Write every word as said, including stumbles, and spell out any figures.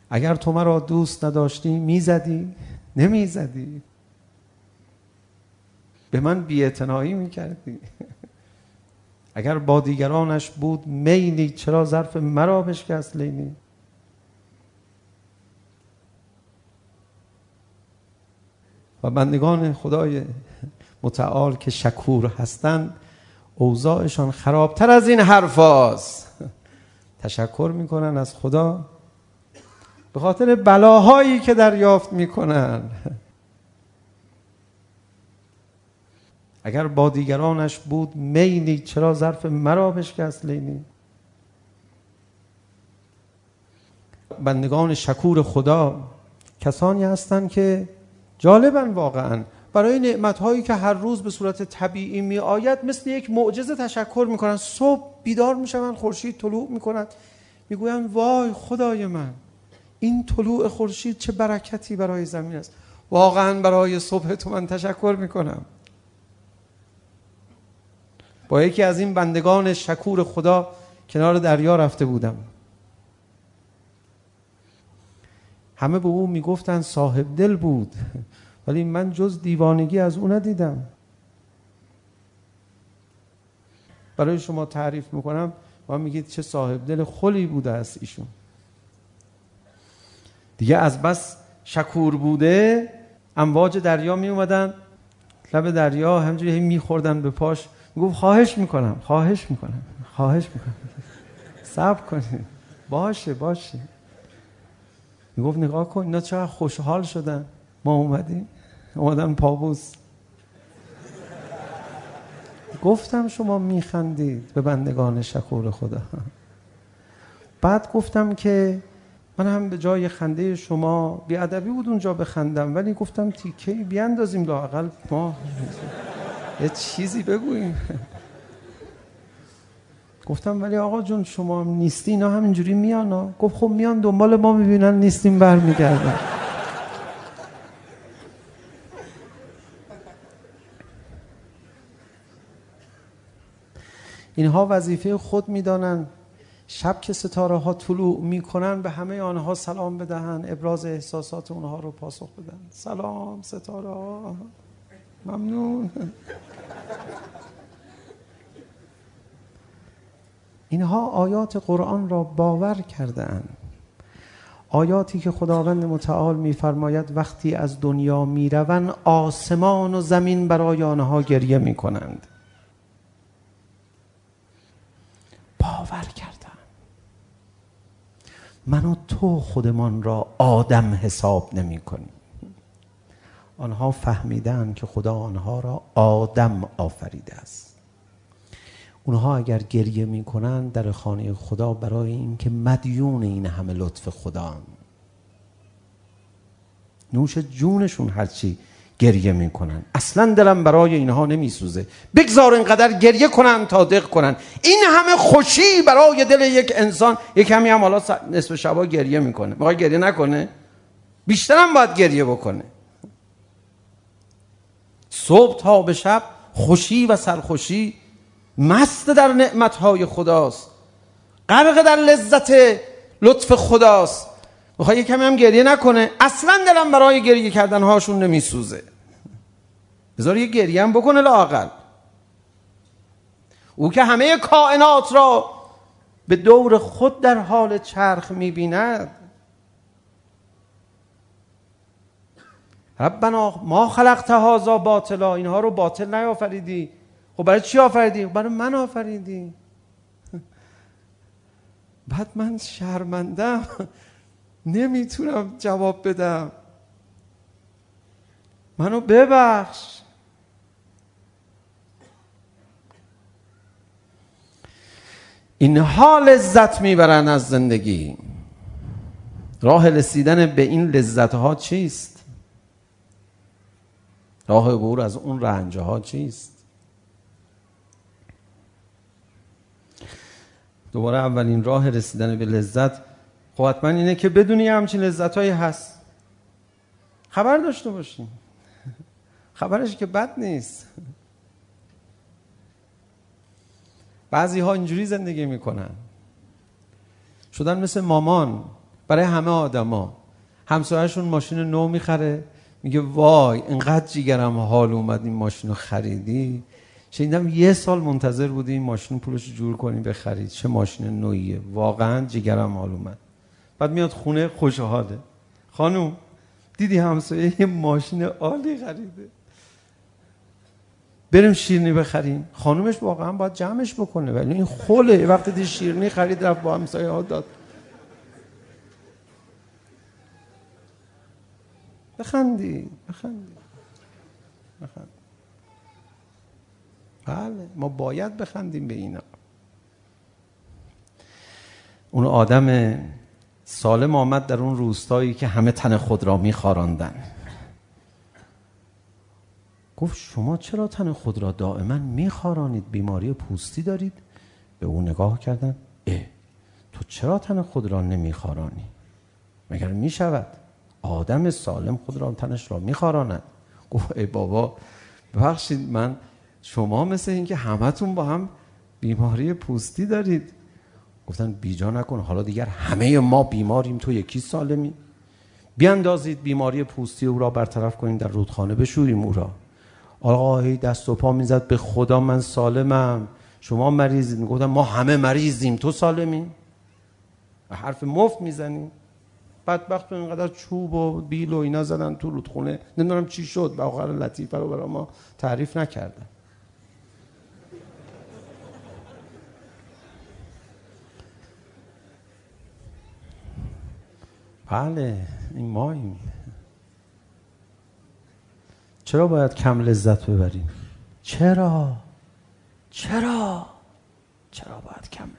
اگر تو مرا دوست نداشتی میزدی؟ نمیزدی. به من بی‌اعتنایی میکردی. اگر با دیگرانش بود میلی، چرا ظرف مرا بشکست لیلی؟ و بندگان خدای متعال که شکور هستند اوضاعشان خرابتر از این حرفاست. تشکر میکنن از خدا به خاطر بلاهایی که دریافت میکنن. اگر با دیگرانش بود میلی، چرا ظرف مرا بشکست لیلی؟ بندگان شکور خدا کسانی هستند که جالبن واقعا برای نعمت‌هایی که هر روز به صورت طبیعی می آید مثل یک معجزه تشکر میکنن. صبح بیدار میشن، خورشید طلوع میکند، میگوین وای خدای من، این طلوع خورشید چه برکتی برای زمین است. واقعا برای صبح تو من تشکر میکنم. با یکی از این بندگان شکور خدا کنار دریا رفته بودم. همه به او میگفتن صاحب دل بود، ولی من جز دیوانگی از او ندیدم. برای شما تعریف میکنم و میگید چه صاحب دل خلی بوده است ایشون. دیگه از بس شکور بوده، امواج دریا می اومدن لب دریا، همجوری میخوردن به پاش. میگفت خواهش میکنم خواهش میکنم خواهش میکنم صبر کنید، باشه باشه. میگفت نگاه کن اینا چقدر خوشحال شدن، ما اومدیم اومدن پابوس. گفتم شما میخندید به بندگان شکور خدا. بعد گفتم که من هم به جای خنده شما بیادبی بود اونجا بخندم، ولی گفتم تیکه بیاندازیم لااقل ما یه چیزی بگوییم. گفتم ولی آقا جون شما نیستی اینا همینجوری میان ها. گفت خب میان دنبال ما میبینن نیستیم برمیگردن. اینها وظیفه خود میدانن. شب که ستاره ها طلوع میکنن به همه آنها سلام بدهن، ابراز احساسات اونها رو پاسخ بدن. سلام ستاره ها، ممنون. اینها آیات قرآن را باور کردند. آیاتی که خداوند متعال میفرماید وقتی از دنیا میروند آسمان و زمین برای آنها گریه میکنند. باور کردند. من و تو خودمان را آدم حساب نمی کنیم. آنها فهمیدند که خدا آنها را آدم آفریده است. اونها اگر گریه می کنند در خانه خدا برای این که مدیون این همه لطف خدا، نوش جونشون هرچی گریه می کنن، اصلا دلم برای اینها نمی سوزه. بگذار اینقدر گریه کنن تا دق کنن. این همه خوشی برای دل یک انسان، یک کمی هم حالا نصف شبا گریه میکنه. میخوای گریه نکنه؟ بیشترم باید گریه بکنه. صبح تا به شب خوشی و سرخوشی، مست در نعمتهای خداست، غرق در لذت لطف خداست. میخوای یک کمی هم گریه نکنه؟ اصلا دلم برای گریه کردن هاشون نمیسوزه. بذار یه گریه هم بکنه لااقل. او که همه کائنات را به دور خود در حال چرخ میبیند. ربنا ما خلقت هذا باطلا، اینها رو باطل نیافریدی. خب برای چی آفریدی؟ برای من آفریدی. بعد من شرمندم نمیتونم جواب بدم. منو ببخش. اینها لذت میبرن از زندگی. راه رسیدن به این لذت ها چیست؟ راه عبور از اون رنج ها چیست؟ دوباره اولین راه رسیدن به لذت خب حتما اینه که بدونی همچین لذت هایی هست، خبر داشته باشی. خبرش که بد نیست. بعضی ها اینجوری زندگی میکنن، شدن مثل مامان. برای همه آدما. همسایه‌شون ماشین نو میخره، میگه وای اینقدر جیگرم حال اومد این ماشین رو خریدی. شنیدم یه سال منتظر بودی این ماشین پولش جور کنی بخرید، چه ماشین نویه، واقعا جیگرم حال اومد. بعد میاد خونه خوشحاله، خانوم دیدی همسایه یه ماشین عالی خریده، بریم شیرینی بخریم. خانومش واقعا باید جمعش بکنه، ولی این خوله وقتی دی شیرینی خرید رفت با همسایه ها داد. بخندی بخندی بخند. بله ما باید بخندیم به اینا. اون آدم سالم آمد در اون روستایی که همه تن خود را می‌خاراندن. گفت شما چرا تن خود را دائما می‌خارانید؟ بیماری پوستی دارید؟ به اون نگاه کردن. اه تو چرا تن خود را نمی‌خارانی؟ مگر می‌شود آدم سالم خود را تنش را می‌خاراند؟ گفت ای بابا ببخشید من شما مثل این که همتون با هم بیماری پوستی دارید. گفتن بیجا نکن، حالا دیگر همه ما بیماریم، تو یکی سالمی. بیاندازید بیماری پوستی او را برطرف کنیم، در رودخانه بشوریم او را. آقای دست و پا میزد به خدا من سالمم، شما مریضید. میگفتن ما همه مریضیم، تو سالمی؟ حرف مفت میزنی. بدبختون اینقدر چوب و بیل و اینا زدن تو رودخونه، نمیدونم چی شد، به آخر لطیفه رو برای ما تعریف نکردن. بله این ماییم. چرا باید کم لذت ببریم؟ چرا؟ چرا؟ چرا باید کم